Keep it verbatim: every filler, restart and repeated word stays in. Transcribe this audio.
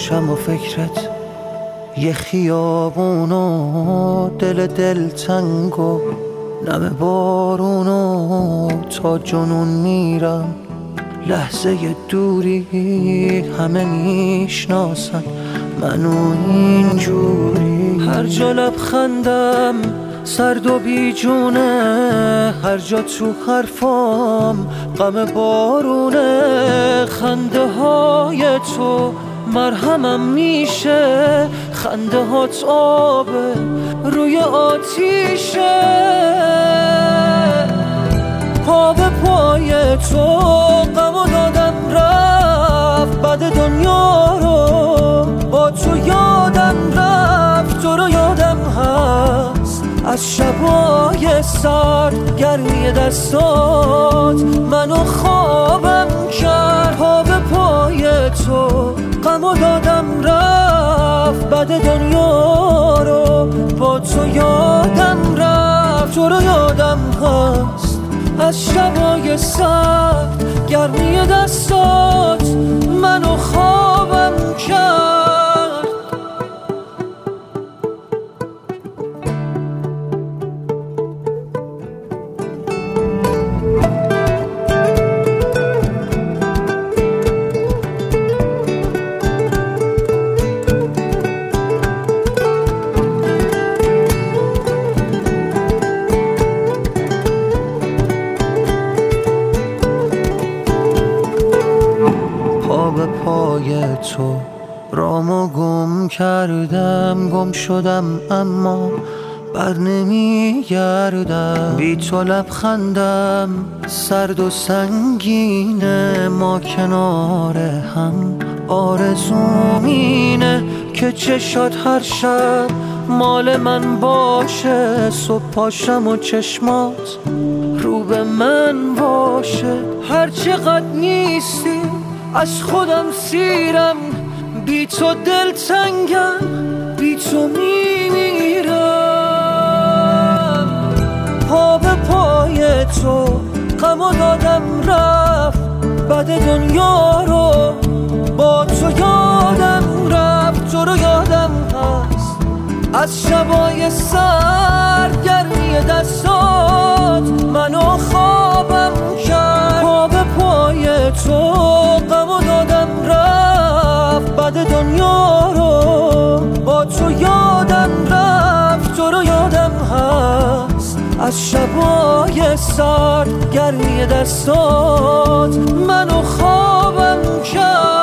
باشم و فکرت یه خیابونو دل دل تنگو نم بارونو تا جنون میرم. لحظه دوری همه میشناسن منو اینجوری. هر جا لبخندم سرد و بیجونه، هر جا تو حرفام غم بارونه. خنده های تو مرهمم میشه، خنده هات آبه روی آتیشه. پا به پای تو غمو دادم رفت، بعد دنیا رو با تو یادم رفت. تو رو یادم هست از شبای سرد، گرمی دستات منو خوابم کرد. پا به پای تو غمو دادم رفت، بعد دنیا رو با تو یادم رفت. تو رو یادم هست از شبای سرد، گرمی دستات منو خوابم کرد. به پای تو رامو گم کردم، گم شدم اما بر نمیگردم. بی تو لبخندم سرد و سنگینه، ما کنار هم آرزوم اینه که چشات هر شب مال من باشه. صبح پاشم و چشمات رو به من باشه. هر چقدر نیستی از خودم سیرم، بی تو دل تنگم، بی تو میمیرم. پا به پای تو غمو دادم رفت، بعد دنیا رو با تو یادم رفت. تو رو یادم هست از شبای سرد، گرمی دستات منو خوابم کرد. پا به پای تو غمو دادم رفت، بعد دنیا رو با تو یادم رفت. تو رو یادم هست از شبای سرد، گرمی دستات منو خوابم کرد.